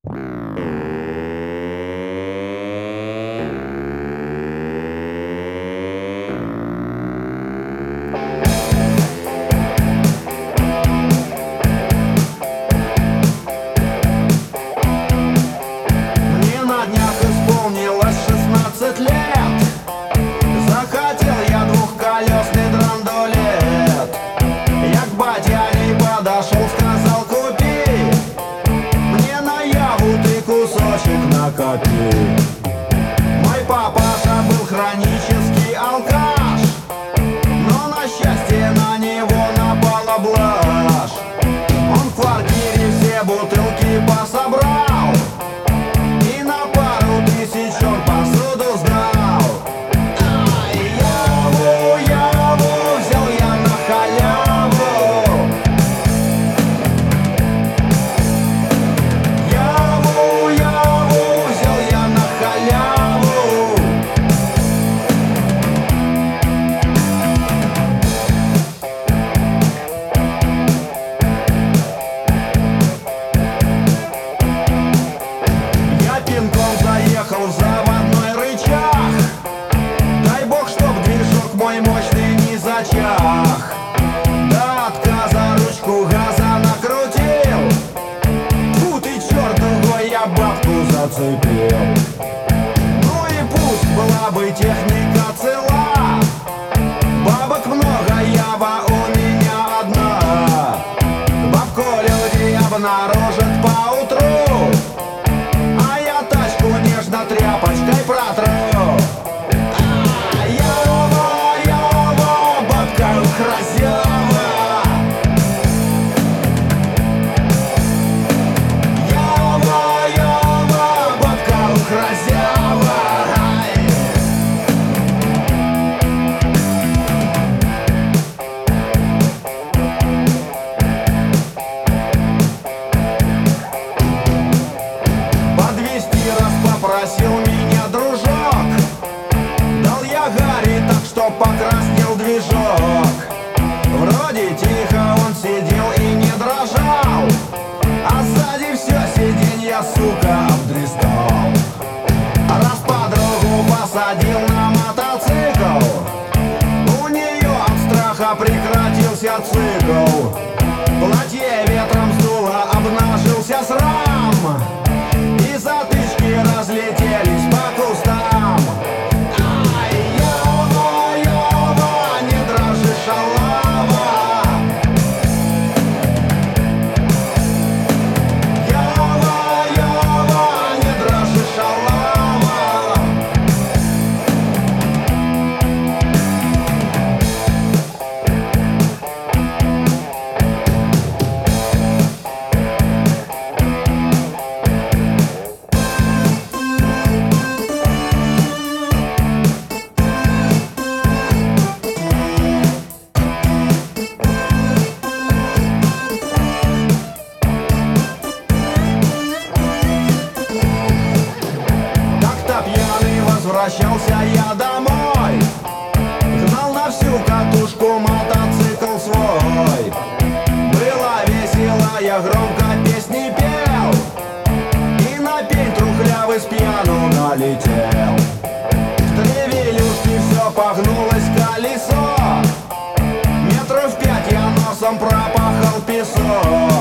Мне на днях исполнилось 16 лет. Захотел я двухколесный драндулет. Я к батяне подошел, сказал: купи мне наяву ты кусочек накопи. Мой папаша был хронический алкаш, но на счастье на него напала блажь. Он в квартире все бутылки пособрал и на пару тысяч он посуду сдал. Яву взял я на халяву. Яву взял я на халяву. Я пинком заехал в заводной рычаг. Дай бог, чтоб движок мой мощный не зачах. До отказа ручку газа накрутил. Фу ты, чертовой, я бабку зацепил. Ну и пусть была бы техника цела, бабок много, ява у меня одна. Бабку люди обнаружат поутру, а я тачку нежно тряпочкой протру. Ява, бабка хразява. Ява, бабка хразява. Подвезти раз попросил меня дружок. Дал я Гарри так, что покраснел движок. Вроде тихо он сидел и не дрожал, а сзади все сиденье, сука, обдристал. Раз подругу посадил на мотоцикл, у нее от страха прекратился цикл. Платье ветром сдуло, обнажился срам, и затычки разлетелись по кустам. Ява, не дрожи, шалава. Ява, не дрожи, шалава. Как-то пьяный возвращался я домой, гнал на всю катушку мотоцикл свой. Было весело, я громко песни пел, и на пень трухлявый с пьяну налетел. В тревелюшке все погнулось колесо, метров 5 я носом пропахал песок.